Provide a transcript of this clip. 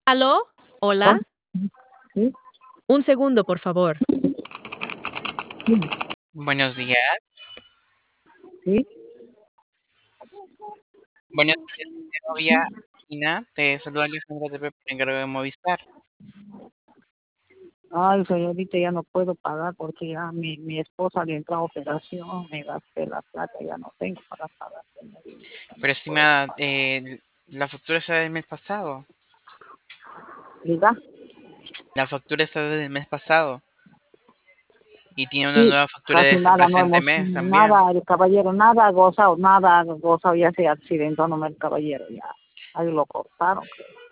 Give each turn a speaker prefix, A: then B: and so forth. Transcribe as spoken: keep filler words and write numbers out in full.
A: ¿Aló?
B: ¿Oh?
A: ¿Hola?
B: ¿Sí?
A: Un segundo, por favor.
B: Sí.
C: Buenos días.
B: ¿Sí?
C: Buenos días, mi novia Ina. Te saluda Alejandra de Pepe, encargo de Movistar.
B: Ay, señorita, ya no puedo pagar porque ya mi, mi esposa le entró a operación, me gasté la plata, ya no tengo para pagar, señorita. Ya no
C: Pero
B: puedo.
C: estimada, eh, la factura está del mes pasado.
B: ¿Diga?
C: La factura está del mes pasado. Y tiene una
B: Sí,
C: nueva factura de
B: casi
C: este
B: nada, no
C: presente
B: hemos,
C: mes también.
B: nada, el caballero, nada ha gozado, nada ha gozado, ya se accidentó nomás el caballero, ya. Ahí lo cortaron, creo.